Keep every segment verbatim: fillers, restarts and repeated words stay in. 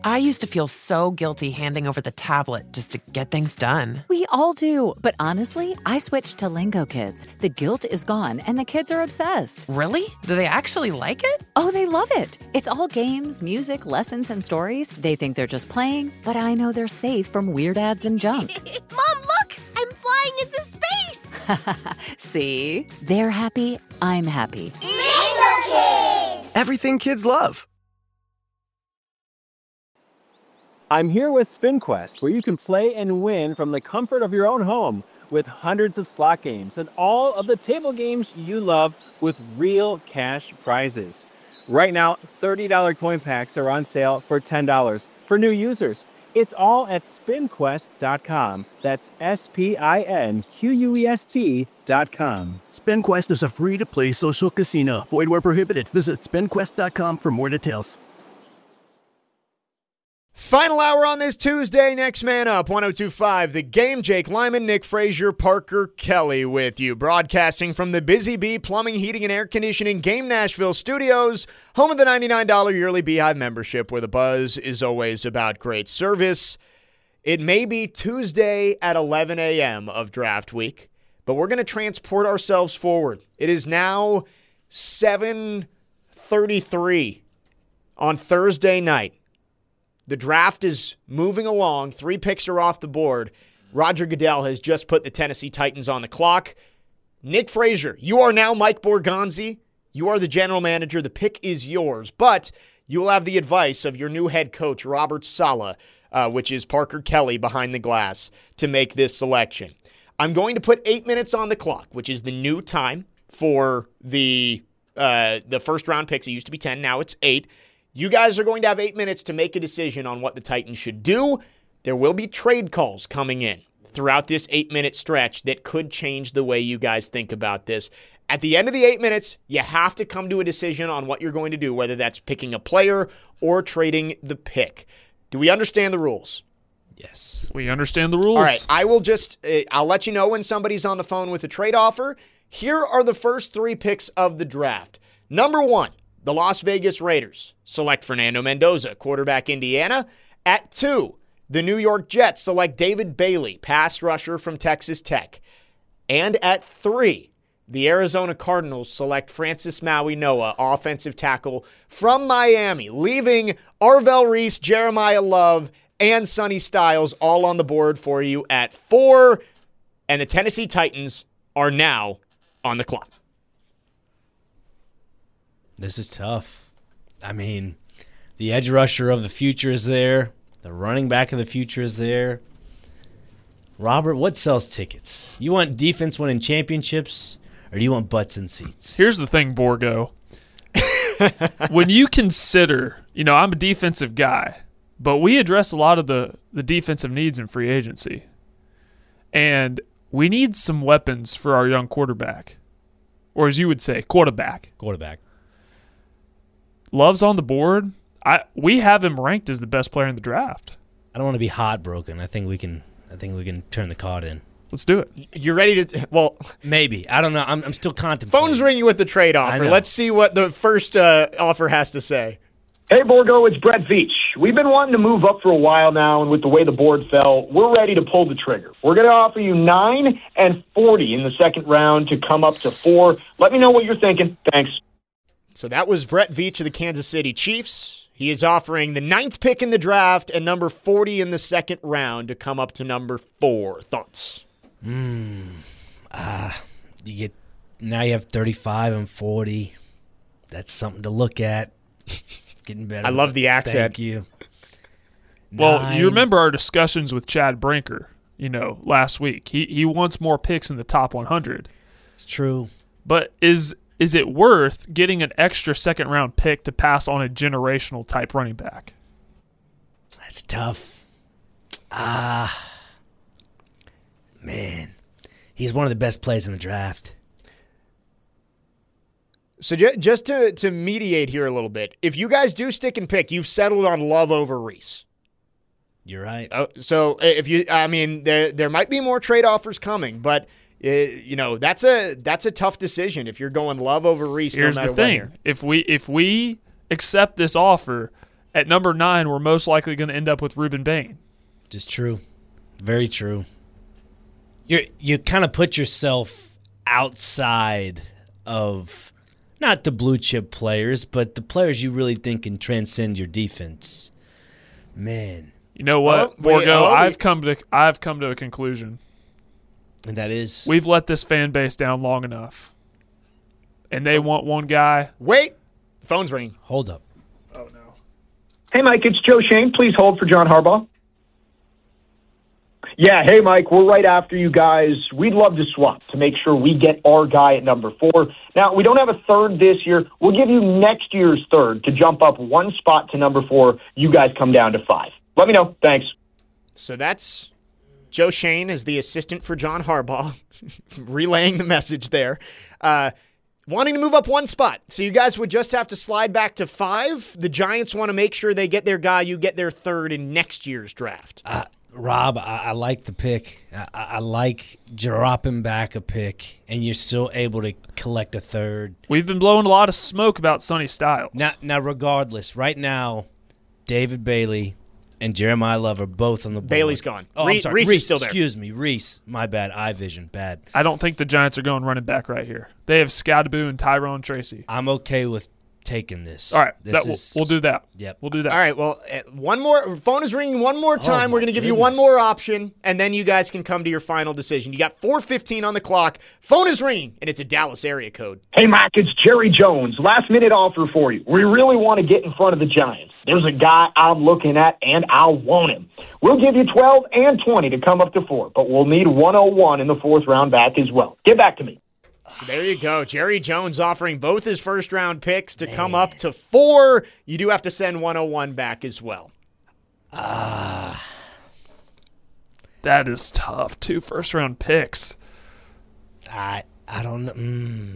I used to feel so guilty handing over the tablet just to get things done. We all do. But honestly, I switched to Lingo Kids. The guilt is gone, and the kids are obsessed. Really? Do they actually like it? Oh, they love it. It's all games, music, lessons, and stories. They think they're just playing, but I know they're safe from weird ads and junk. Mom, look! I'm flying into space! See? They're happy. I'm happy. Lingo Kids! Everything kids love. I'm here with SpinQuest, where you can play and win from the comfort of your own home with hundreds of slot games and all of the table games you love with real cash prizes. Right now, thirty dollars coin packs are on sale for ten dollars for new users. It's all at spin quest dot com. That's S P I N Q U E S T dot com. SpinQuest is a free-to-play social casino. Void where prohibited. Visit spin quest dot com for more details. Final hour on this Tuesday. Next man up, one oh two point five The Game. Jake Lyman, Nick Frazier, Parker Kelly with you. Broadcasting from the Busy Bee Plumbing, Heating, and Air Conditioning Game Nashville studios, home of the ninety-nine dollars yearly Beehive membership, where the buzz is always about great service. It may be Tuesday at eleven a.m. of draft week, but we're going to transport ourselves forward. It is now seven thirty-three on Thursday night. The draft is moving along. Three picks are off the board. Roger Goodell has just put the Tennessee Titans on the clock. Nick Frazier, you are now Mike Borgonzi. You are the general manager. The pick is yours, but you will have the advice of your new head coach, Robert Saleh, uh, which is Parker Kelly behind the glass, to make this selection. I'm going to put eight minutes on the clock, which is the new time for the uh, the first round picks. It used to be ten. Now it's eight. You guys are going to have eight minutes to make a decision on what the Titans should do. There will be trade calls coming in throughout this eight-minute stretch that could change the way you guys think about this. At the end of the eight minutes, you have to come to a decision on what you're going to do, whether that's picking a player or trading the pick. Do we understand the rules? Yes. We understand the rules. All right, I will just, uh, I'll let you know when somebody's on the phone with a trade offer. Here are the first three picks of the draft. Number one, the Las Vegas Raiders select Fernando Mendoza, quarterback Indiana. At two, the New York Jets select David Bailey, pass rusher from Texas Tech. And at three, the Arizona Cardinals select Francis Maui Noah, offensive tackle from Miami, leaving Arvell Reese, Jeremiah Love, and Sonny Styles all on the board for you at four. And the Tennessee Titans are now on the clock. This is tough. I mean, the edge rusher of the future is there. The running back of the future is there. Robert, what sells tickets? You want defense winning championships, or do you want butts in seats? Here's the thing, Borgo. When you consider, you know, I'm a defensive guy, but we address a lot of the, the defensive needs in free agency. And we need some weapons for our young quarterback. Or as you would say, quarterback. Quarterback. Love's on the board. I we have him ranked as the best player in the draft. I don't want to be heartbroken. I think we can. I think we can turn the card in. Let's do it. You're ready to? Well, maybe. I don't know. I'm, I'm still contemplating. Phone's ringing with the trade offer. Let's see what the first uh, offer has to say. Hey, Borgo, it's Brett Veach. We've been wanting to move up for a while now, and with the way the board fell, we're ready to pull the trigger. We're going to offer you nine and forty in the second round to come up to four. Let me know what you're thinking. Thanks. So that was Brett Veach of the Kansas City Chiefs. He is offering the ninth pick in the draft and number forty in the second round to come up to number four. Thoughts? Hmm. Ah, uh, you get now you have thirty-five and forty. That's something to look at. Getting better. I love the accent. Thank you. Well, Nine. you remember our discussions with Chad Brinker, you know, last week. He he wants more picks in the top one hundred. It's true. But is is it worth getting an extra second round pick to pass on a generational type running back? That's tough. Ah, man. He's one of the best plays in the draft. So j- just to, to mediate here a little bit, if you guys do stick and pick, you've settled on Love over Reese. You're right. Uh, so if you, I mean, there there might be more trade offers coming, but uh, you know that's a that's a tough decision if you're going Love over Reese. Here's no matter the thing: what here. if we if we accept this offer, at number nine, we're most likely going to end up with Ruben Bain. Just true. Very true. You you kind of put yourself outside of not the blue chip players, but the players you really think can transcend your defense. Man. You know what, oh, wait, Borgo? oh, I've we... come to I've come to a conclusion. And that is? We've let this fan base down long enough. And they want one guy. Wait. Phone's ringing. Hold up. Oh, no. Hey, Mike, it's Joe Shane. Please hold for John Harbaugh. Yeah, hey, Mike, we're right after you guys. We'd love to swap to make sure we get our guy at number four. Now, we don't have a third this year. We'll give you next year's third to jump up one spot to number four. You guys come down to five. Let me know. Thanks. So that's Joe Shane as the assistant for John Harbaugh, relaying the message there. Uh, wanting to move up one spot. So you guys would just have to slide back to five. The Giants want to make sure they get their guy. You get their third in next year's draft. Uh, Rob, I, I like the pick. I, I like dropping back a pick, and you're still able to collect a third. We've been blowing a lot of smoke about Sonny Styles. Now, now regardless, right now, David Bailey and Jeremiah Love are both on the board. Bailey's gone. Oh, Re- I'm sorry. Reese Reese is still there. Excuse me, Reese. My bad. Eye vision. Bad. I don't think the Giants are going running back right here. They have Scadaboo and Tyrone Tracy. I'm okay with taking this. All right, this that, is, we'll, we'll do that. Yep. We'll do that. All right, well, uh, one more. Phone is ringing one more time. Oh, We're going to give you one more option, and then you guys can come to your final decision. You got four fifteen on the clock. Phone is ringing, and it's a Dallas area code. Hey, Mike, it's Jerry Jones. Last-minute offer for you. We really want to get in front of the Giants. There's a guy I'm looking at, and I want him. We'll give you twelve and twenty to come up to four, but we'll need one oh one in the fourth round back as well. Get back to me. So there you go. Jerry Jones offering both his first-round picks to Man. come up to four. You do have to send one oh one back as well. Ah. Uh, that is tough. Two first-round picks. I I don't know. Mm.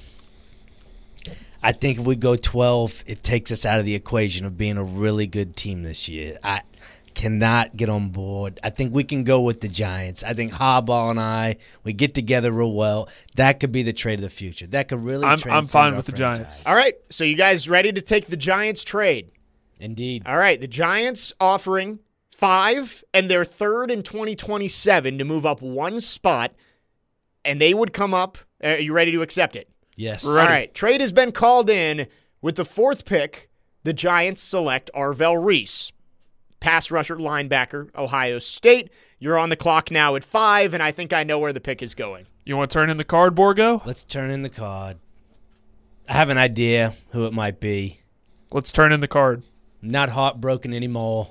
I think if we go twelve, it takes us out of the equation of being a really good team this year. I cannot get on board. I think we can go with the Giants. I think Harbaugh and I, we get together real well. That could be the trade of the future. That could really I'm, transcend I'm fine our with the franchise. Giants. All right, so you guys ready to take the Giants trade? Indeed. All right, the Giants offering five and their third in twenty twenty-seven to move up one spot, and they would come up. Are you ready to accept it? Yes. All right, trade has been called in. With the fourth pick, the Giants select Arvell Reese, pass rusher, linebacker, Ohio State. You're on the clock now at five, and I think I know where the pick is going. You want to turn in the card, Borgo? Let's turn in the card. I have an idea who it might be. Let's turn in the card. I'm not heartbroken anymore.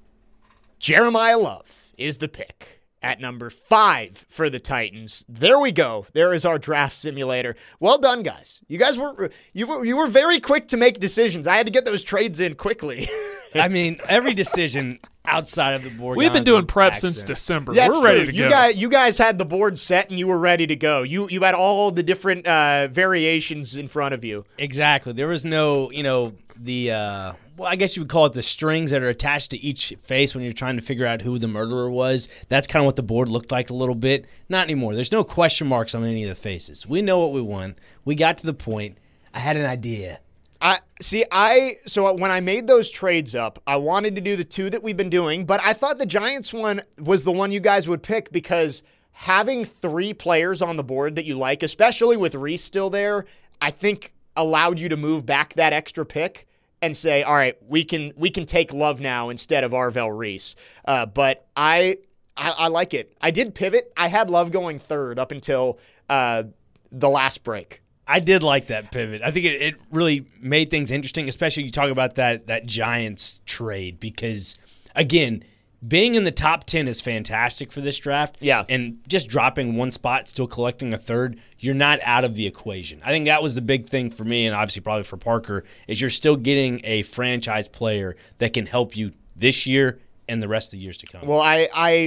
Jeremiah Love is the pick at number five for the Titans. There we go. There is our draft simulator. Well done, guys. You guys were you were you were very quick to make decisions. I had to get those trades in quickly. I mean, every decision outside of the board. We've been doing prep since December. Yeah, we're ready true. to you go. Guys, you guys had the board set and you were ready to go. You you had all the different uh, variations in front of you. Exactly. There was no, you know, the uh, well, I guess you would call it the strings that are attached to each face when you're trying to figure out who the murderer was. That's kind of what the board looked like a little bit. Not anymore. There's no question marks on any of the faces. We know what we want. We got to the point. I had an idea. I see. I so when I made those trades up, I wanted to do the two that we've been doing, but I thought the Giants one was the one you guys would pick because having three players on the board that you like, especially with Reese still there, I think allowed you to move back that extra pick and say, all right, we can we can take Love now instead of Arvell Reese. Uh, but I, I I like it. I did pivot. I had Love going third up until uh, the last break. I did like that pivot. I think it, it really made things interesting, especially you talk about that that Giants trade because, again, being in the top ten is fantastic for this draft. Yeah. And just dropping one spot, still collecting a third, you're not out of the equation. I think that was the big thing for me and obviously probably for Parker is you're still getting a franchise player that can help you this year and the rest of the years to come. Well, I, I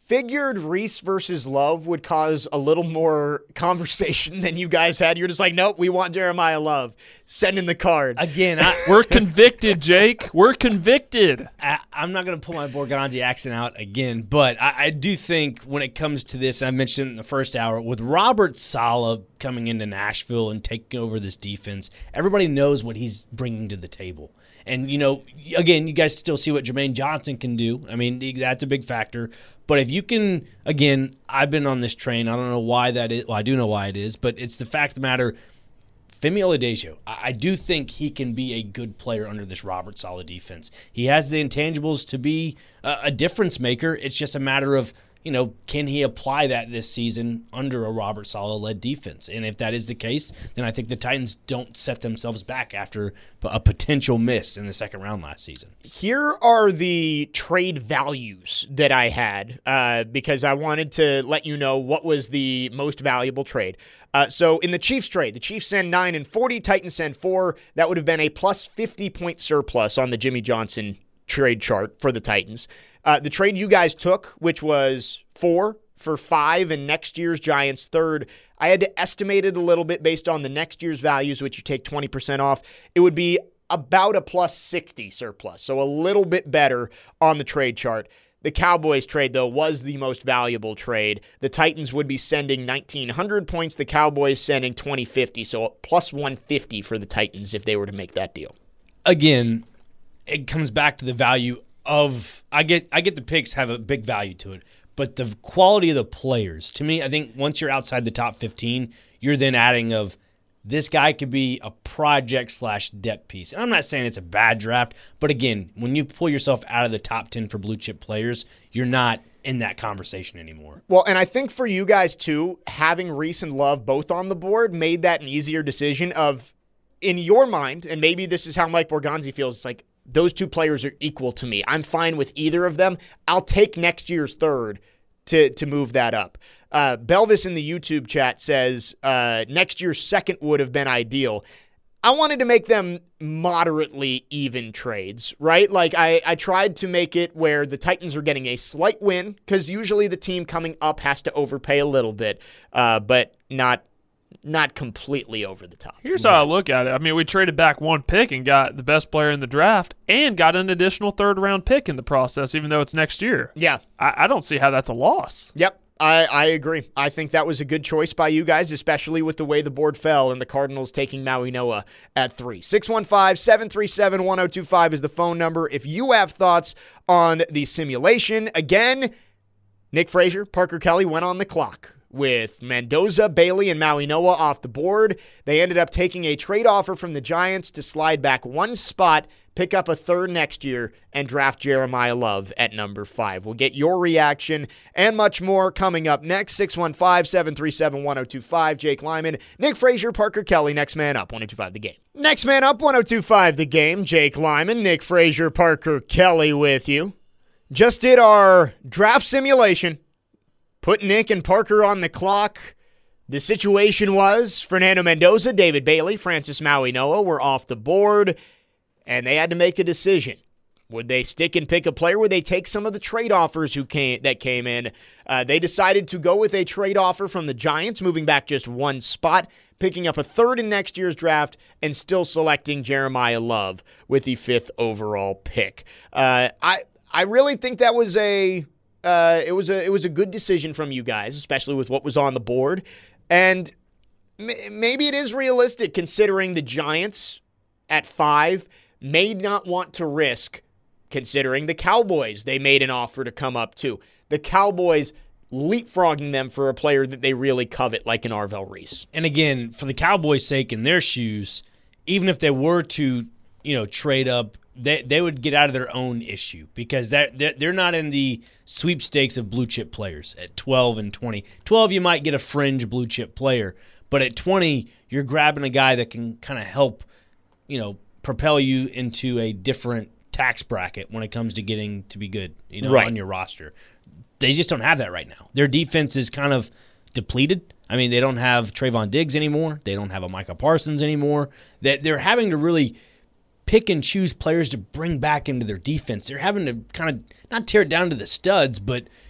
figured Reese versus Love would cause a little more conversation than you guys had. You're just like, nope, we want Jeremiah Love. Send in the card. Again, I, We're convicted, Jake. We're convicted. I, I'm not going to pull my Borgonzi accent out again, but I, I do think when it comes to this, and I mentioned it in the first hour, with Robert Saleh coming into Nashville and taking over this defense, everybody knows what he's bringing to the table. And, you know, again, you guys still see what Jermaine Johnson can do. I mean, that's a big factor. But if you can, again, I've been on this train. I don't know why that is. Well, I do know why it is, but it's the fact of the matter. Femi Oladejo, I do think he can be a good player under this Robert Saleh defense. He has the intangibles to be a difference maker. It's just a matter of, you know, can he apply that this season under a Robert Saleh-led defense? And if that is the case, then I think the Titans don't set themselves back after a potential miss in the second round last season. Here are the trade values that I had uh, because I wanted to let you know what was the most valuable trade. Uh, so in the Chiefs trade, the Chiefs send nine and forty, Titans send four. That would have been a plus fifty point surplus on the Jimmy Johnson trade chart for the Titans. Uh, the trade you guys took, which was four for five and next year's Giants third, I had to estimate it a little bit based on the next year's values, which you take twenty percent off. It would be about a plus sixty surplus, so a little bit better on the trade chart. The Cowboys trade, though, was the most valuable trade. The Titans would be sending nineteen hundred points, the Cowboys sending twenty fifty, so plus one fifty for the Titans if they were to make that deal. Again, it comes back to the value of I get I get the picks have a big value to it, but the quality of the players, to me, I think once you're outside the top fifteen, you're then adding of this guy could be a project slash depth piece. And I'm not saying it's a bad draft, but again, when you pull yourself out of the top ten for blue chip players, you're not in that conversation anymore. Well, and I think for you guys too, having Reese and Love both on the board made that an easier decision of, in your mind, and maybe this is how Mike Borgonzi feels, it's like, those two players are equal to me. I'm fine with either of them. I'll take next year's third to, to move that up. Uh, Belvis in the YouTube chat says uh, next year's second would have been ideal. I wanted to make them moderately even trades, right? Like I, I tried to make it where the Titans are getting a slight win because usually the team coming up has to overpay a little bit, uh, but not Not completely over the top. Here's how I look at it. I mean, we traded back one pick and got the best player in the draft and got an additional third-round pick in the process, even though it's next year. Yeah. I, I don't see how that's a loss. Yep, I, I agree. I think that was a good choice by you guys, especially with the way the board fell and the Cardinals taking Maui Noah at three. six one five, seven three seven, one oh two five is the phone number. If you have thoughts on the simulation, again, Nick Frazier, Parker Kelly went on the clock with Mendoza, Bailey, and Maui Noah off the board. They ended up taking a trade offer from the Giants to slide back one spot, pick up a third next year, and draft Jeremiah Love at number five. We'll get your reaction and much more coming up next. six one five, seven three seven, one oh two five. Jake Lyman, Nick Frazier, Parker Kelly. Next man up, one oh two five The Game. Next man up, one oh two five The Game. Jake Lyman, Nick Frazier, Parker Kelly with you. Just did our draft simulation. Put Nick and Parker on the clock. The situation was Fernando Mendoza, David Bailey, Francis Maui Noah were off the board, and they had to make a decision. Would they stick and pick a player? Would they take some of the trade offers who came that came in? Uh, they decided to go with a trade offer from the Giants, moving back just one spot, picking up a third in next year's draft, and still selecting Jeremiah Love with the fifth overall pick. Uh, I I really think that was a... Uh, it was a it was a good decision from you guys, especially with what was on the board. And m- maybe it is realistic considering the Giants at five may not want to risk considering the Cowboys. They made an offer to come up too. The Cowboys leapfrogging them for a player that they really covet like an Arvell Reese. And again, for the Cowboys' sake in their shoes, even if they were to, you know, trade up, They they would get out of their own issue because they're, they're not in the sweepstakes of blue chip players at twelve and twenty. twelve, you might get a fringe blue chip player, but at twenty, you're grabbing a guy that can kind of help, you know, propel you into a different tax bracket when it comes to getting to be good, you know, right. on your roster. They just don't have that right now. Their defense is kind of depleted. I mean, they don't have Trayvon Diggs anymore. They don't have a Micah Parsons anymore. They, they're having to really pick and choose players to bring back into their defense. They're having to kind of not tear it down to the studs, but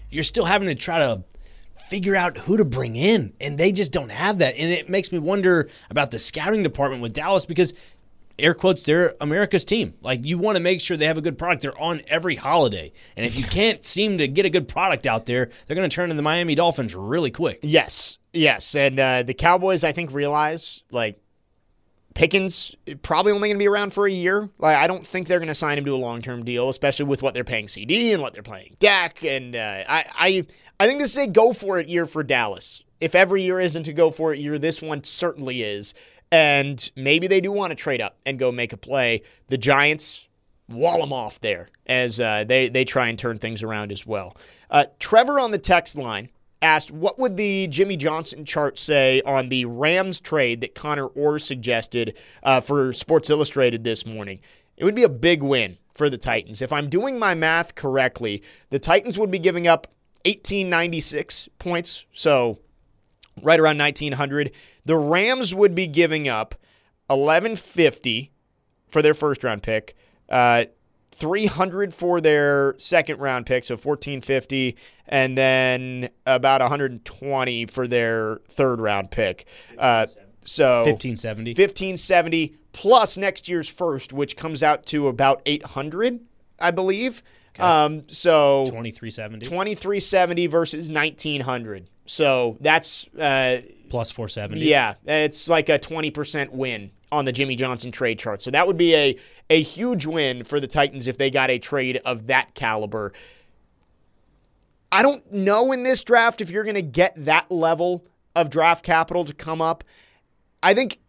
you're still having to try to figure out who to bring in, and they just don't have that. And it makes me wonder about the scouting department with Dallas because, air quotes, they're America's team. Like, you want to make sure they have a good product. They're on every holiday. And if you can't seem to get a good product out there, they're going to turn into the Miami Dolphins really quick. Yes, yes. And uh, the Cowboys, I think, realize, like, Pickens probably only going to be around for a year. Like, I don't think they're going to sign him to a long-term deal, especially with what they're paying C D and what they're paying Dak. And uh, I, I, I think this is a go-for-it year for Dallas. If every year isn't a go-for-it year, this one certainly is. And maybe they do want to trade up and go make a play. The Giants wall them off there as uh, they, they try and turn things around as well. Uh, Trevor on the text line asked, what would the Jimmy Johnson chart say on the Rams trade that Connor Orr suggested uh, for Sports Illustrated this morning? It would be a big win for the Titans. If I'm doing my math correctly, the Titans would be giving up eighteen ninety-six points, so right around nineteen hundred. The Rams would be giving up eleven fifty for their first-round pick, uh, three hundred for their second-round pick, so fourteen fifty, and then about one hundred twenty for their third-round pick. Uh, so fifteen seventy. fifteen seventy plus next year's first, which comes out to about eight hundred, I believe. Okay. Um, so twenty-three seventy. twenty-three seventy versus nineteen hundred. So that's uh, plus four seventy. Yeah, it's like a twenty percent win on the Jimmy Johnson trade chart. So that would be a, a huge win for the Titans if they got a trade of that caliber. I don't know in this draft if you're going to get that level of draft capital to come up. I think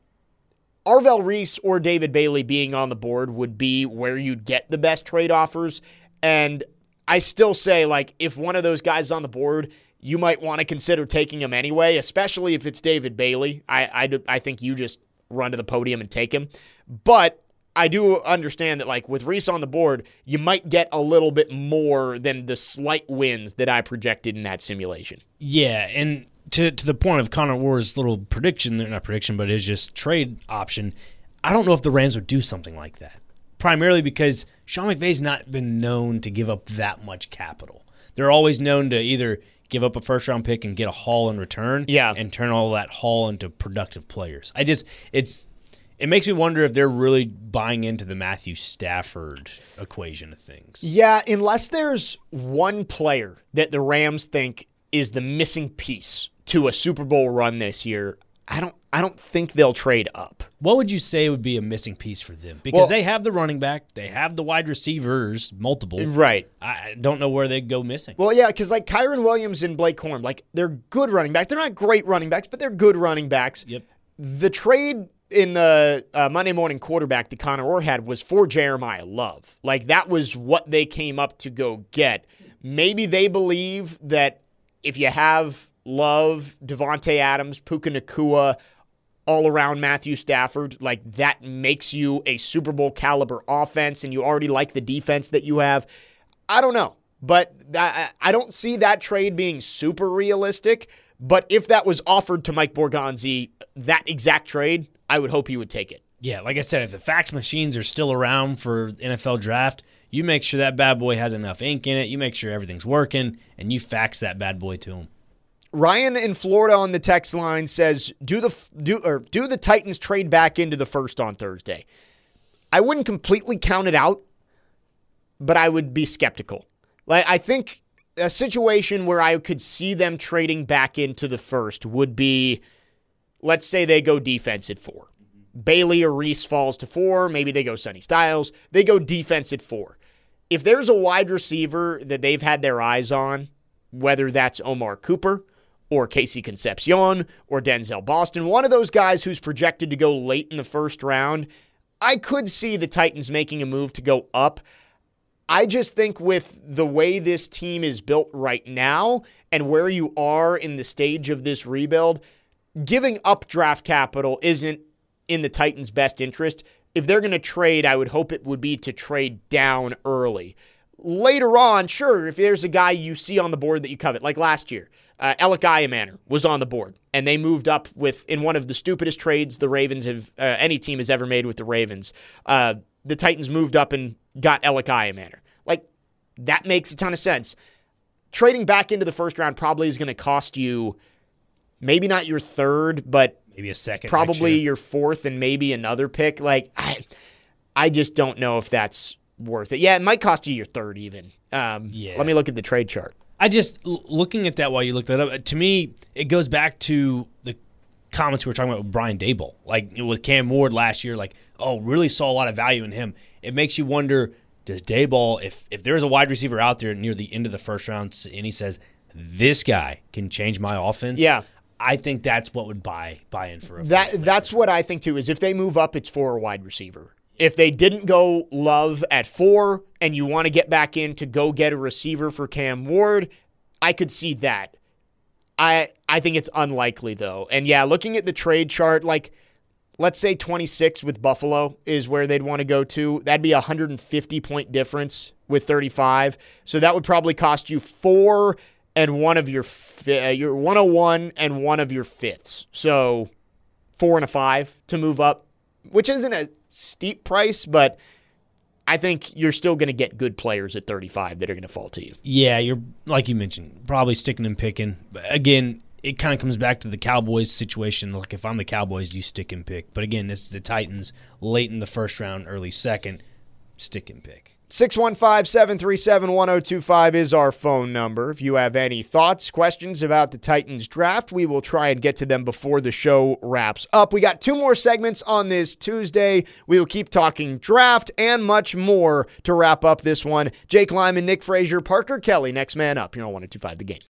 Arvell Reese or David Bailey being on the board would be where you'd get the best trade offers. And I still say, like, if one of those guys is on the board, you might want to consider taking him anyway, especially if it's David Bailey. I, I, I think you just run to the podium and take him. But I do understand that, like, with Reese on the board, you might get a little bit more than the slight wins that I projected in that simulation. Yeah, and to to the point of Connor Orr's little prediction, not prediction, but his just trade option, I don't know if the Rams would do something like that. Primarily because Sean McVay's not been known to give up that much capital. They're always known to either give up a first-round pick and get a haul in return, yeah, and turn all that haul into productive players. I just it's it makes me wonder if they're really buying into the Matthew Stafford equation of things. Yeah, unless there's one player that the Rams think is the missing piece to a Super Bowl run this year, I don't I don't think they'll trade up. What would you say would be a missing piece for them? Because well, they have the running back, they have the wide receivers, multiple. Right. I don't know where they go missing. Well, yeah, because like Kyron Williams and Blake Corum, like they're good running backs. They're not great running backs, but they're good running backs. Yep. The trade in the uh, Monday morning quarterback that Connor Orr had was for Jeremiah Love. Like that was what they came up to go get. Maybe they believe that if you have Love, Devontae Adams, Puka Nacua, all around Matthew Stafford, like that makes you a Super Bowl caliber offense and you already like the defense that you have. I don't know, but I, I don't see that trade being super realistic, but if that was offered to Mike Borgonzi, that exact trade, I would hope he would take it. Yeah, like I said, if the fax machines are still around for N F L draft, you make sure that bad boy has enough ink in it, you make sure everything's working, and you fax that bad boy to him. Ryan in Florida on the text line says, do the do or do the Titans trade back into the first on Thursday? I wouldn't completely count it out, but I would be skeptical. Like I think a situation where I could see them trading back into the first would be, let's say they go defense at four. Bailey or Reese falls to four. Maybe they go Sonny Styles. They go defense at four. If there's a wide receiver that they've had their eyes on, whether that's Omar Cooper or Casey Concepcion or Denzel Boston, one of those guys who's projected to go late in the first round, I could see the Titans making a move to go up. I just think with the way this team is built right now and where you are in the stage of this rebuild, giving up draft capital isn't in the Titans' best interest. If they're going to trade, I would hope it would be to trade down early. Later on, sure, if there's a guy you see on the board that you covet, like last year, uh, Alec Iamaner was on the board, and they moved up with, in one of the stupidest trades the Ravens have, uh, any team has ever made with the Ravens. Uh, the Titans moved up and got Alec Iamaner. Like, that makes a ton of sense. trading back into the first round probably is going to cost you maybe not your third, but maybe a second, probably your fourth and maybe another pick. Like, I, I just don't know if that's worth it. Yeah, it might cost you your third even. Um, yeah. Let me look at the trade chart. I just, looking at that while you look that up, to me, it goes back to the comments we were talking about with Brian Daboll. Like, with Cam Ward last year, like, oh, really saw a lot of value in him. It makes you wonder, does Daboll, if, if there's a wide receiver out there near the end of the first round and he says, this guy can change my offense, yeah, I think that's what would buy buy in for a that. That's what I think, too, is if they move up, it's for a wide receiver. If they didn't go Love at four and you want to get back in to go get a receiver for Cam Ward, I could see that. I I think it's unlikely, though. And, yeah, looking at the trade chart, like, let's say twenty-six with Buffalo is where they'd want to go to. That'd be a one hundred fifty point difference with thirty-five. So that would probably cost you four and one of your, fi- uh, your one oh one and one of your fifths. So four and a five to move up, which isn't a steep price, but I think you're still going to get good players at thirty-five that are going to fall to you. Yeah, you're, like you mentioned, probably sticking and picking. But again, it kind of comes back to the Cowboys situation. Like, if I'm the Cowboys, you stick and pick. But again, this is the Titans late in the first round, early second, stick and pick. six one five, seven three seven, one oh two five is our phone number. If you have any thoughts, questions about the Titans draft, we will try and get to them before the show wraps up. We got two more segments on this Tuesday. We will keep talking draft and much more to wrap up this one. Jake Lyman, Nick Frazier, Parker Kelly, next man up here on one oh two five The Game.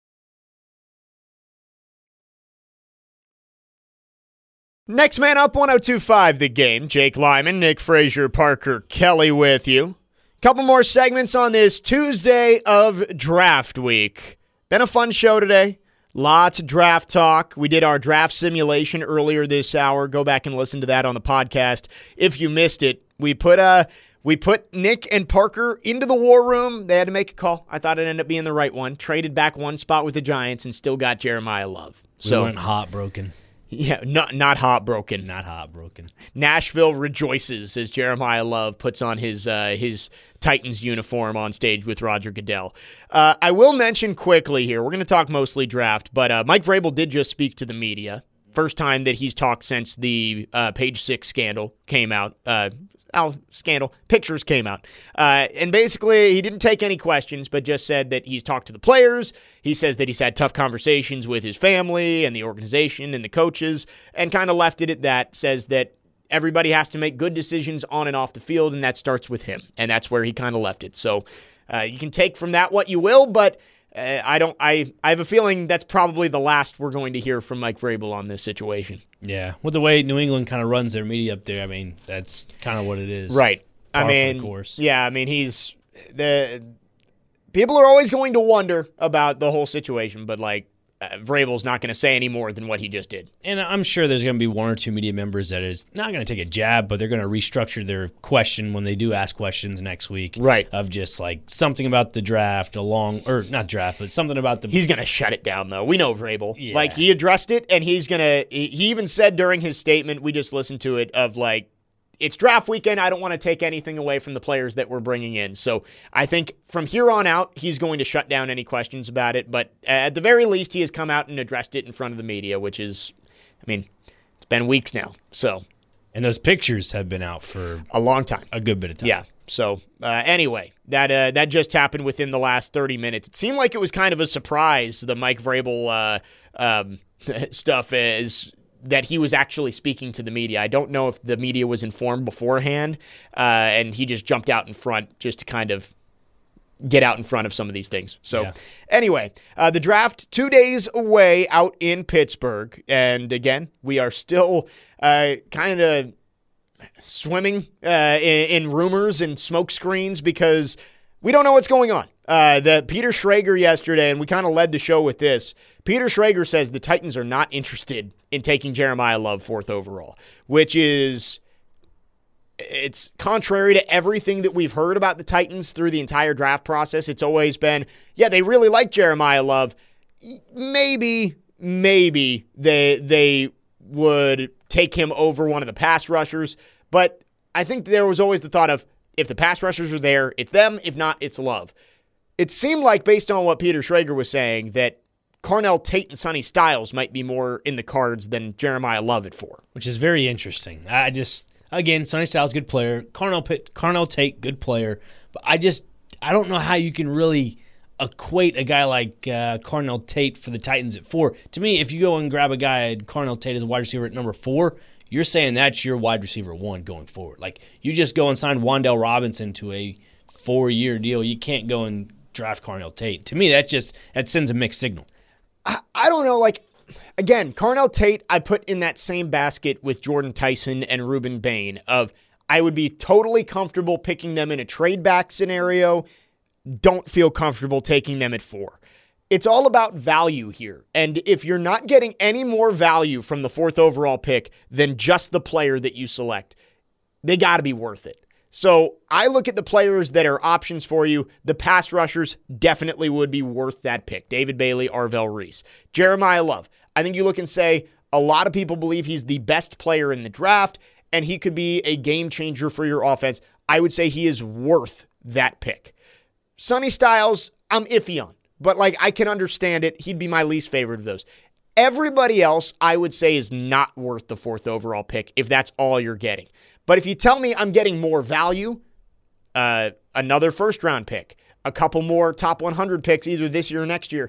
Next man up, one oh two five The Game. Jake Lyman, Nick Frazier, Parker Kelly with you. Couple more segments on this Tuesday of draft week. Been a fun show today. Lots of draft talk. We did our draft simulation earlier this hour. Go back and listen to that on the podcast if you missed it. We put uh we put Nick and Parker into the war room. They had to make a call. I thought it ended up being the right one. Traded back one spot with the Giants and still got Jeremiah Love. So we weren't hot broken. Yeah, not not hot broken. Not hot broken. Nashville rejoices as Jeremiah Love puts on his uh, his Titans uniform on stage with Roger Goodell. Uh, I will mention quickly here, we're going to talk mostly draft, but uh, Mike Vrabel did just speak to the media. First time that he's talked since the uh, Page Six scandal came out. Uh, oh, scandal. Pictures came out. Uh, and basically, he didn't take any questions, but just said that he's talked to the players. He says that he's had tough conversations with his family and the organization and the coaches, and kind of left it at that. Says that everybody has to make good decisions on and off the field, and that starts with him. And that's where he kind of left it. So uh, you can take from that what you will, but uh, I don't. I, I have a feeling that's probably the last we're going to hear from Mike Vrabel on this situation. Yeah, with the way New England kind of runs their media up there, I mean, that's kind of what it is. Right. Par I mean, for the course. Yeah, I mean, he's the people are always going to wonder about the whole situation, but like uh, Vrabel's not going to say any more than what he just did. And I'm sure there's going to be one or two media members that is not going to take a jab, but they're going to restructure their question when they do ask questions next week. Right. Of just like something about the draft along, or not draft, but something about the. He's going to shut it down, though. We know Vrabel. Yeah. Like, he addressed it, and he's going to, he even said during his statement, we just listened to it, of like, it's draft weekend. I don't want to take anything away from the players that we're bringing in. So I think from here on out, he's going to shut down any questions about it. But at the very least, he has come out and addressed it in front of the media, which is, I mean, it's been weeks now. So, and those pictures have been out for a long time, a good bit of time. Yeah. So uh, anyway, that uh, that just happened within the last thirty minutes. It seemed like it was kind of a surprise, the Mike Vrabel uh, um, stuff is. That he was actually speaking to the media. I don't know if the media was informed beforehand, uh, and he just jumped out in front just to kind of get out in front of some of these things. So yeah. Anyway, uh, the draft two days away out in Pittsburgh. And again, we are still uh, kind of swimming uh, in, in rumors and smoke screens because we don't know what's going on. Uh, the Peter Schrager yesterday, and we kind of led the show with this. Peter Schrager says the Titans are not interested in taking Jeremiah Love fourth overall, which is, it's contrary to everything that we've heard about the Titans through the entire draft process. It's always been, yeah, they really like Jeremiah Love. Maybe, maybe they they would take him over one of the pass rushers, but I think there was always the thought of, if the pass rushers are there, it's them. If not, it's Love. it seemed like, based on what Peter Schrager was saying, that Carnell Tate and Sonny Styles might be more in the cards than Jeremiah Love at four. Which is very interesting. I just, again, Sonny Styles, good player. Carnell, Pitt, Carnell Tate, good player. But I just, I don't know how you can really equate a guy like uh, Carnell Tate for the Titans at four. To me, if you go and grab a guy, Carnell Tate as a wide receiver at number four, you're saying that's your wide receiver one going forward. Like, you just go and sign Wan'Dale Robinson to a four-year deal. You can't go and draft Carnell Tate. To me, that just that sends a mixed signal. I, I don't know, like, again, Carnell Tate I put in that same basket with Jordan Tyson and Ruben Bain of I would be totally comfortable picking them in a trade-back scenario. Don't feel comfortable taking them at four. It's all about value here. And if you're not getting any more value from the fourth overall pick than just the player that you select, they got to be worth it. So I look at the players that are options for you. The pass rushers definitely would be worth that pick. David Bailey, Arvell Reese. Jeremiah Love. I think you look and say a lot of people believe he's the best player in the draft, and he could be a game changer for your offense. I would say he is worth that pick. Sonny Styles, I'm iffy on, but like I can understand it. He'd be my least favorite of those. Everybody else, I would say, is not worth the fourth overall pick if that's all you're getting. But if you tell me I'm getting more value, uh, another first-round pick, a couple more top one hundred picks either this year or next year,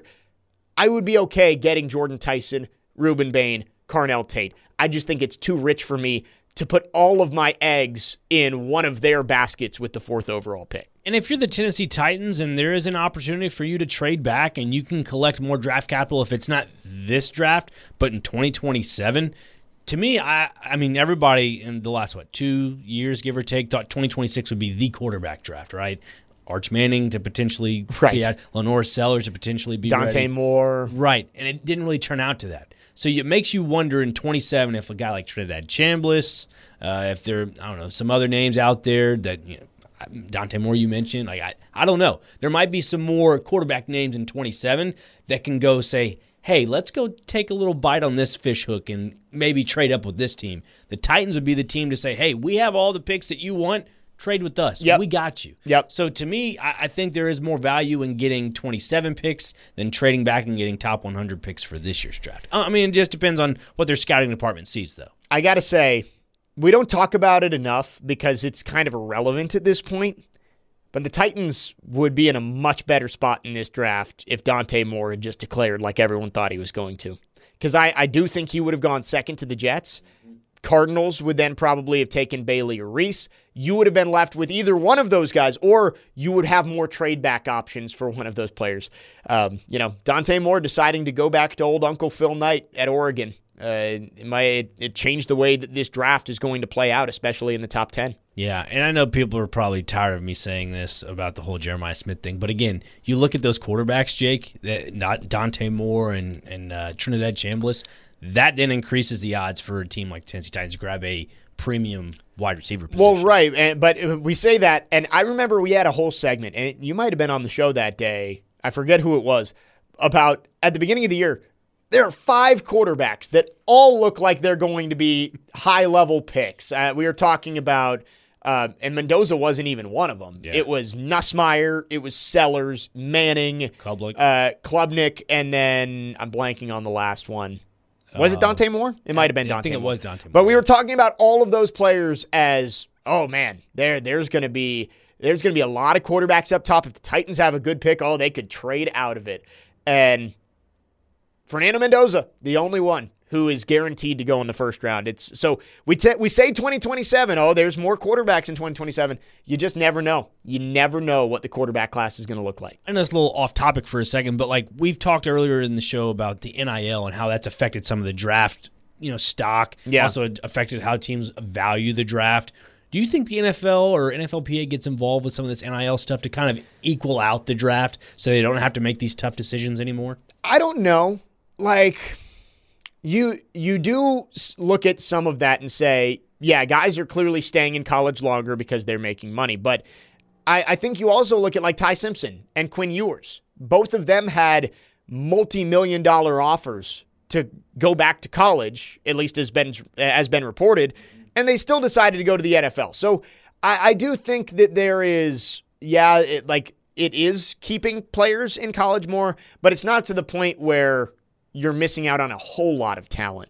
I would be okay getting Jordan Tyson, Ruben Bain, Carnell Tate. I just think it's too rich for me to put all of my eggs in one of their baskets with the fourth overall pick. And if you're the Tennessee Titans and there is an opportunity for you to trade back and you can collect more draft capital if it's not this draft, but in twenty twenty-seven, to me, I I mean, everybody in the last, what, two years, give or take, thought twenty twenty-six would be the quarterback draft, right? Arch Manning to potentially right. be out, Lenore Sellers to potentially be Dante ready. Moore. Right, and it didn't really turn out to that. So it makes you wonder in twenty-seven if a guy like Trinidad Chambliss, uh, if there, I don't know, some other names out there that, you know, Dante Moore you mentioned, like I, I don't know. There might be some more quarterback names in twenty-seven that can go say, hey, let's go take a little bite on this fish hook and maybe trade up with this team. The Titans would be the team to say, hey, we have all the picks that you want. Trade with us. Yep. We got you. Yep. So to me, I, I think there is more value in getting twenty-seven picks than trading back and getting top one hundred picks for this year's draft. I mean, it just depends on what their scouting department sees, though. I got to say, we don't talk about it enough because it's kind of irrelevant at this point. But the Titans would be in a much better spot in this draft if Dante Moore had just declared like everyone thought he was going to. Because I, I do think he would have gone second to the Jets. Cardinals would then probably have taken Bailey or Reese. You would have been left with either one of those guys, or you would have more trade back options for one of those players. Um, you know, Dante Moore deciding to go back to old Uncle Phil Knight at Oregon. Uh, it, might, it changed the way that this draft is going to play out, especially in the top ten. Yeah, and I know people are probably tired of me saying this about the whole Jeremiah Smith thing, but again, you look at those quarterbacks, Jake, that, not Dante Moore and, and uh, Trinidad Chambliss, that then increases the odds for a team like Tennessee Titans to grab a premium wide receiver position. Well, right, and, but we say that, and I remember we had a whole segment, and you might have been on the show that day, I forget who it was, about at the beginning of the year, there are five quarterbacks that all look like they're going to be high-level picks. Uh, we were talking about, uh, and Mendoza wasn't even one of them. Yeah. It was Nussmeier, it was Sellers, Manning, Klubnik. uh, Klubnik, and then I'm blanking on the last one. Was it Dante Moore? It might have been Dante Moore. I think it was Dante Moore. But we were talking about all of those players as, oh man, there there's going to be there's going to be a lot of quarterbacks up top. If the Titans have a good pick, oh, they could trade out of it. And Fernando Mendoza, the only one who is guaranteed to go in the first round. It's so we t- we say twenty twenty-seven, oh, there's more quarterbacks in twenty twenty-seven. You just never know. You never know what the quarterback class is going to look like. I know it's a little off topic for a second, but like we've talked earlier in the show about the N I L and how that's affected some of the draft, you know, stock. Yeah. Also it affected how teams value the draft. Do you think the N F L or N F L P A gets involved with some of this N I L stuff to kind of equal out the draft so they don't have to make these tough decisions anymore? I don't know. Like, you you do look at some of that and say, yeah, guys are clearly staying in college longer because they're making money. But I, I think you also look at like Ty Simpson and Quinn Ewers. Both of them had multi-million dollar offers to go back to college, at least as been, as been reported, and they still decided to go to the N F L. So I, I do think that there is, yeah, it, like it is keeping players in college more, but it's not to the point where you're missing out on a whole lot of talent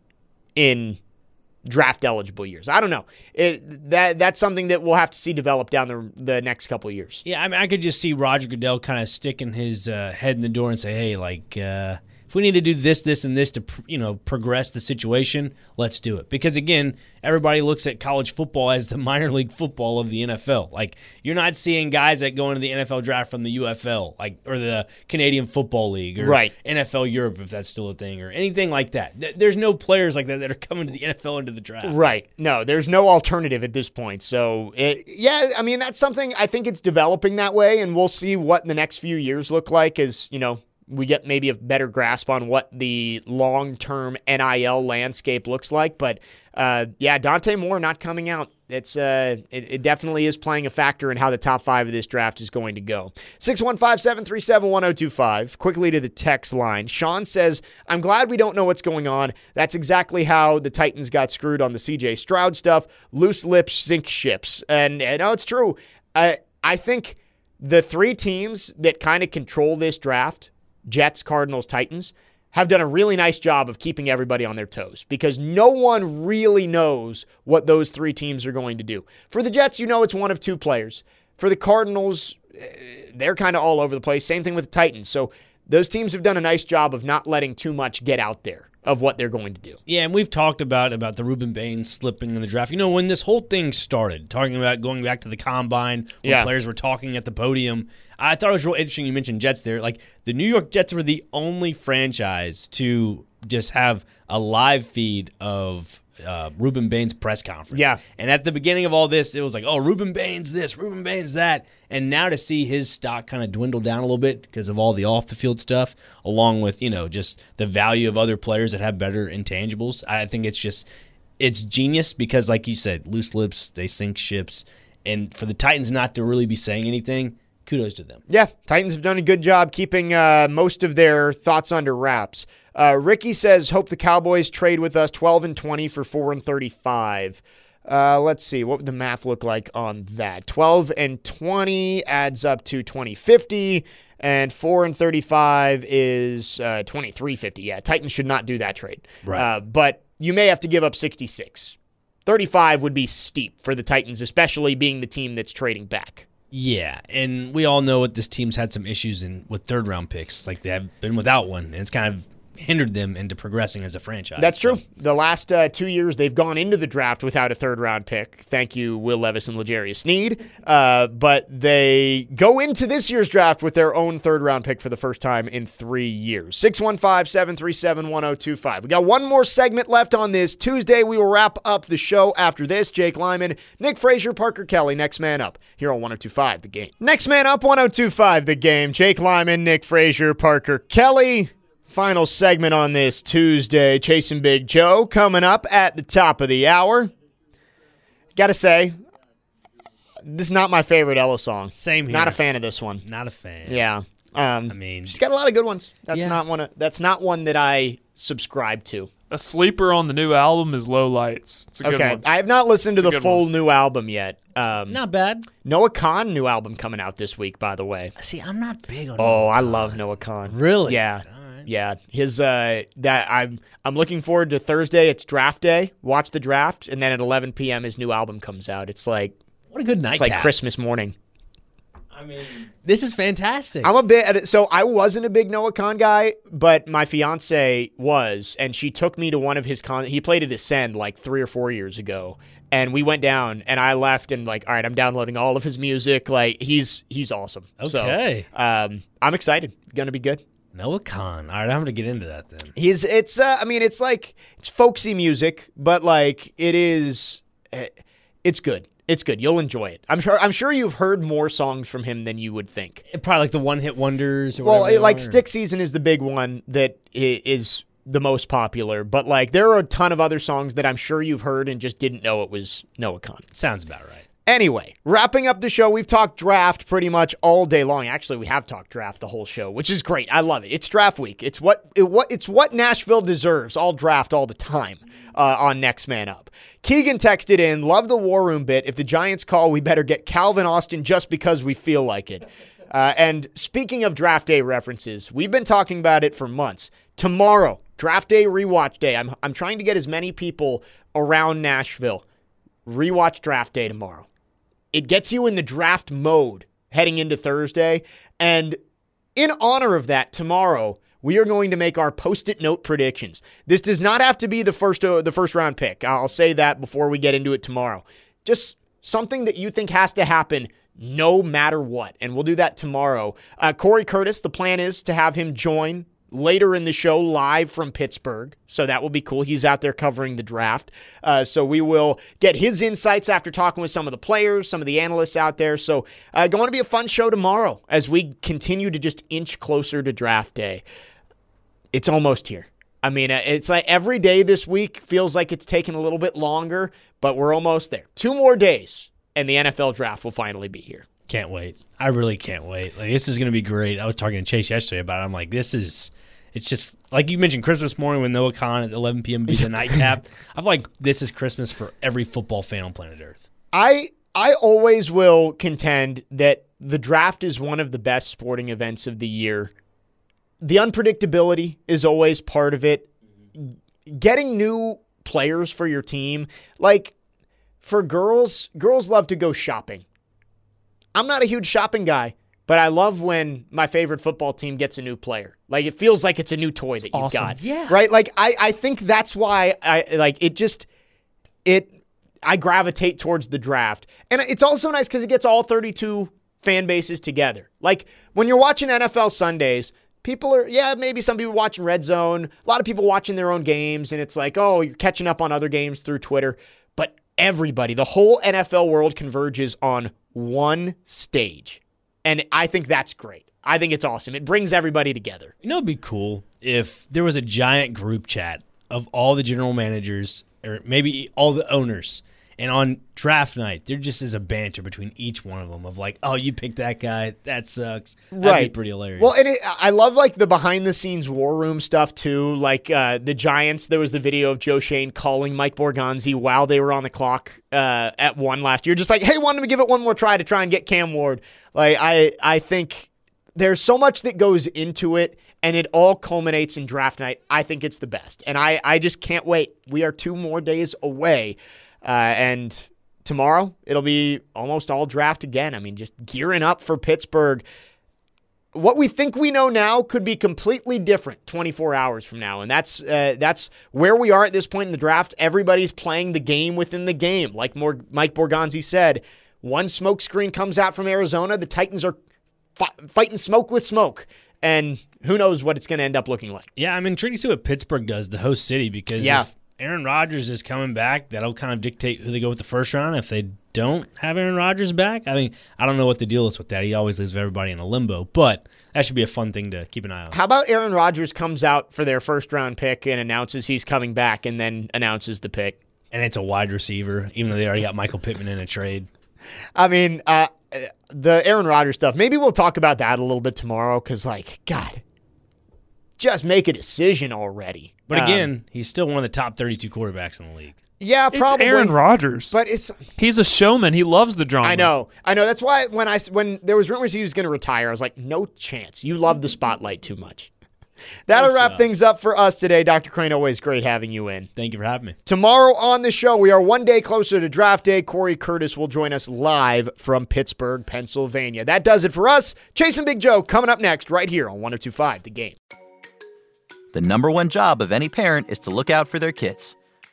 in draft eligible years. I don't know. It that that's something that we'll have to see develop down the the next couple of years. Yeah, I mean, I could just see Roger Goodell kind of sticking his uh, head in the door and say, "Hey, like, uh, if we need to do this, this, and this to, you know, progress the situation, let's do it." Because again, everybody looks at college football as the minor league football of the N F L. Like, you're not seeing guys that go into the N F L draft from the U F L, like, or the Canadian Football League, or right. N F L Europe, if that's still a thing, or anything like that. There's no players like that that are coming to the N F L into the draft. Right. No, there's no alternative at this point. So, it, yeah, I mean, that's something I think it's developing that way, and we'll see what the next few years look like as, you know, we get maybe a better grasp on what the long-term N I L landscape looks like. But, uh, yeah, Dante Moore not coming out. It's uh, it, it definitely is playing a factor in how the top five of this draft is going to go. six one five, seven three seven, one oh two five. Quickly to the text line. Sean says, I'm glad we don't know what's going on. That's exactly how the Titans got screwed on the C J Stroud stuff. Loose lips sink ships. And, and no, it's true. I, I think the three teams that kind of control this draft, Jets, Cardinals, Titans, have done a really nice job of keeping everybody on their toes because no one really knows what those three teams are going to do. For the Jets, you know it's one of two players. For the Cardinals, they're kind of all over the place. Same thing with the Titans. So those teams have done a nice job of not letting too much get out there of what they're going to do. Yeah, and we've talked about about the Ruben Baines slipping in the draft. You know, when this whole thing started, talking about going back to the combine, when yeah. players were talking at the podium, I thought it was real interesting you mentioned Jets there. Like, the New York Jets were the only franchise to just have a live feed of uh, Ruben Baines' press conference. Yeah. And at the beginning of all this, it was like, oh, Ruben Baines this, Ruben Baines that. And now to see his stock kind of dwindle down a little bit because of all the off-the-field stuff, along with, you know, just the value of other players that have better intangibles, I think it's just, it's genius because, like you said, loose lips, they sink ships. And for the Titans not to really be saying anything, kudos to them. Yeah, Titans have done a good job keeping uh, most of their thoughts under wraps. Uh, Ricky says, hope the Cowboys trade with us twelve and twenty for four and thirty-five. Uh, let's see, what would the math look like on that? twelve and twenty adds up to twenty fifty, and four and thirty-five is uh, twenty-three fifty. Yeah, Titans should not do that trade. Right. Uh, but you may have to give up sixty-six. thirty-five would be steep for the Titans, especially being the team that's trading back. Yeah, and we all know what this team's had some issues in with third-round picks. Like, they have been without one, and it's kind of hindered them into progressing as a franchise. That's so. true. The last uh, two years, they've gone into the draft without a third-round pick. Thank you, Will Levis and L'Jarius Sneed. Uh, but they go into this year's draft with their own third-round pick for the first time in three years. six one five, seven three seven, one oh two five. We got one more segment left on this Tuesday. We will wrap up the show after this. Jake Lyman, Nick Frazier, Parker Kelly. Next man up here on one oh two five The Game. Next man up, one oh two five The Game. Jake Lyman, Nick Frazier, Parker Kelly. Final segment on this Tuesday. Chasing Big Joe coming up at the top of the hour. Gotta say, this is not my favorite Ella song. Same here. Not a fan of this one. Not a fan. Yeah. Um, I mean, she's got a lot of good ones. That's yeah. not one. Of, that's not one that I subscribe to. A sleeper on the new album is Low Lights. It's a good okay, one. I have not listened It's to a the good full one. new album yet. Um, not bad. Noah Kahan new album coming out this week, by the way. See, I'm not big on Oh, Noah I Kahan. love Noah Kahan. Really? Yeah. Yeah, his uh, that I'm I'm looking forward to Thursday. It's draft day. Watch the draft, and then at eleven p.m. his new album comes out. It's like What a good night. it's like Christmas morning. I mean, this is fantastic. I'm a bit so I wasn't a big Noah Kahan guy, but my fiance was, and she took me to one of his con. He played at Ascend like three or four years ago, and we went down, and I left, and like, all right, I'm downloading all of his music. Like he's he's awesome. Okay. So, um, I'm excited. Gonna be good. Noah Kahan. All right, I'm going to get into that then. He's it's uh, I mean it's like it's folksy music, but like it is it's good. It's good. You'll enjoy it. I'm sure I'm sure you've heard more songs from him than you would think. Probably like the one-hit wonders or Well, whatever. like or... Stick Season is the big one that is the most popular, but like there are a ton of other songs that I'm sure you've heard and just didn't know it was Noah Kahan. Sounds about right. Anyway, wrapping up the show, we've talked draft pretty much all day long. Actually, we have talked draft the whole show, which is great. I love it. It's draft week. It's what it, what it's what Nashville deserves. All draft all the time uh, on Next Man Up. Keegan texted in, love the War Room bit. If the Giants call, we better get Calvin Austin just because we feel like it. Uh, and speaking of draft day references, we've been talking about it for months. Tomorrow, draft day, rewatch day. I'm I'm trying to get as many people around Nashville. Rewatch draft day tomorrow. It gets you in the draft mode heading into Thursday. And in honor of that, tomorrow, we are going to make our Post-it note predictions. This does not have to be the first uh, the first round pick. I'll say that before we get into it tomorrow. Just something that you think has to happen no matter what. And we'll do that tomorrow. Uh, Corey Curtis, the plan is to have him join later in the show live from Pittsburgh. So that will be cool. He's out there covering the draft. Uh, so we will get his insights after talking with some of the players, some of the analysts out there. So uh, going to be a fun show tomorrow as we continue to just inch closer to draft day. It's almost here. I mean, it's like every day this week feels like it's taken a little bit longer, but we're almost there. Two more days, and the N F L draft will finally be here. Can't wait. I really can't wait. Like, this is going to be great. I was talking to Chase yesterday about it. I'm like, this is, it's just, like you mentioned, Christmas morning with Noah Khan at eleven p.m. be the nightcap. I'm like, this is Christmas for every football fan on planet Earth. I I always will contend that the draft is one of the best sporting events of the year. The unpredictability is always part of it. Getting new players for your team, like for girls, girls love to go shopping. I'm not a huge shopping guy, but I love when my favorite football team gets a new player. Like, it feels like it's a new toy it's that you've awesome. got. Yeah. Right? Like, I, I think that's why I like it just it I gravitate towards the draft. And it's also nice because it gets all thirty-two fan bases together. Like, when you're watching N F L Sundays, people are, yeah, maybe some people watching Red Zone, a lot of people watching their own games, and it's like, oh, you're catching up on other games through Twitter. But everybody, the whole N F L world converges on one stage. And I think that's great. I think it's awesome. It brings everybody together. You know, it'd be cool if there was a giant group chat of all the general managers, or maybe all the owners, and on draft night, there just is a banter between each one of them of like, oh, you picked that guy. That sucks. That'd right. be pretty hilarious. Well, and it, I love like the behind-the-scenes war room stuff too. Like uh, the Giants, there was the video of Joe Shane calling Mike Borgonzi while they were on the clock uh, at one last year. Just like, hey, wanted to give it one more try to try and get Cam Ward. Like I, I think there's so much that goes into it, and it all culminates in draft night. I think it's the best, and I, I just can't wait. We are two more days away. Uh, and tomorrow, it'll be almost all draft again. I mean, just gearing up for Pittsburgh. What we think we know now could be completely different twenty-four hours from now. And that's uh, that's where we are at this point in the draft. Everybody's playing the game within the game. Like more, Mike Borgonzi said, one smoke screen comes out from Arizona. The Titans are fi- fighting smoke with smoke. And who knows what it's going to end up looking like. Yeah, I'm intrigued to see what Pittsburgh does, the host city, because yeah. if Aaron Rodgers is coming back, that'll kind of dictate who they go with the first round. If they don't have Aaron Rodgers back, I mean, I don't know what the deal is with that. He always leaves everybody in a limbo, but that should be a fun thing to keep an eye on. How about Aaron Rodgers comes out for their first-round pick and announces he's coming back and then announces the pick? And it's a wide receiver, even though they already got Michael Pittman in a trade. I mean, uh, the Aaron Rodgers stuff, maybe we'll talk about that a little bit tomorrow because, like, God, just make a decision already. But again, um, he's still one of the top thirty-two quarterbacks in the league. Yeah, probably. It's Aaron Rodgers. But it's he's a showman. He loves the drama. I know. I know. That's why when I when there was rumors he was going to retire, I was like, no chance. You love the spotlight too much. That'll wrap things up for us today. Doctor Crane, always great having you in. Thank you for having me. Tomorrow on the show, we are one day closer to draft day. Corey Curtis will join us live from Pittsburgh, Pennsylvania. That does it for us. Chase and Big Joe coming up next right here on one oh two point five The Game. The number one job of any parent is to look out for their kids.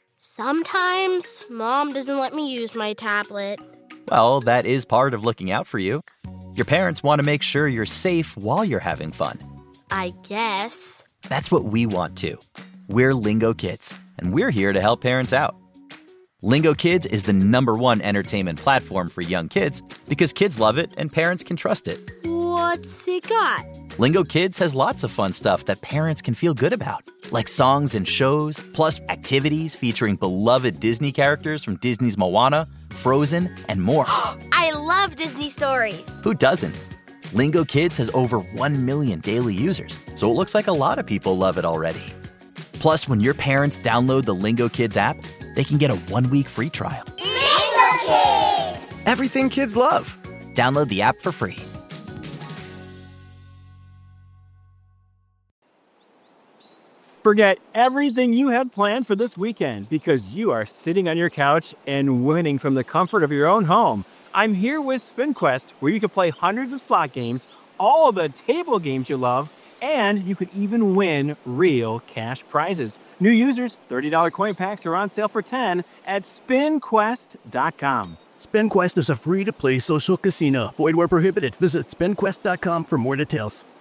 Sometimes Mom doesn't let me use my tablet. Well, that is part of looking out for you. Your parents want to make sure you're safe while you're having fun. I guess. That's what we want too. We're Lingo Kids, and we're here to help parents out. Lingo Kids is the number one entertainment platform for young kids because kids love it and parents can trust it. What's it got? Lingo Kids has lots of fun stuff that parents can feel good about, like songs and shows, plus activities featuring beloved Disney characters from Disney's Moana, Frozen, and more. I love Disney stories. Who doesn't? Lingo Kids has over one million daily users, so it looks like a lot of people love it already. Plus, when your parents download the Lingo Kids app, they can get a one-week free trial. Lingo Kids! Everything kids love. Download the app for free. Forget everything you had planned for this weekend because you are sitting on your couch and winning from the comfort of your own home. I'm here with SpinQuest, where you can play hundreds of slot games, all of the table games you love, and you could even win real cash prizes. New users, thirty dollars coin packs are on sale for ten dollars at spin quest dot com. SpinQuest is a free-to-play social casino. Void where prohibited. Visit spin quest dot com for more details.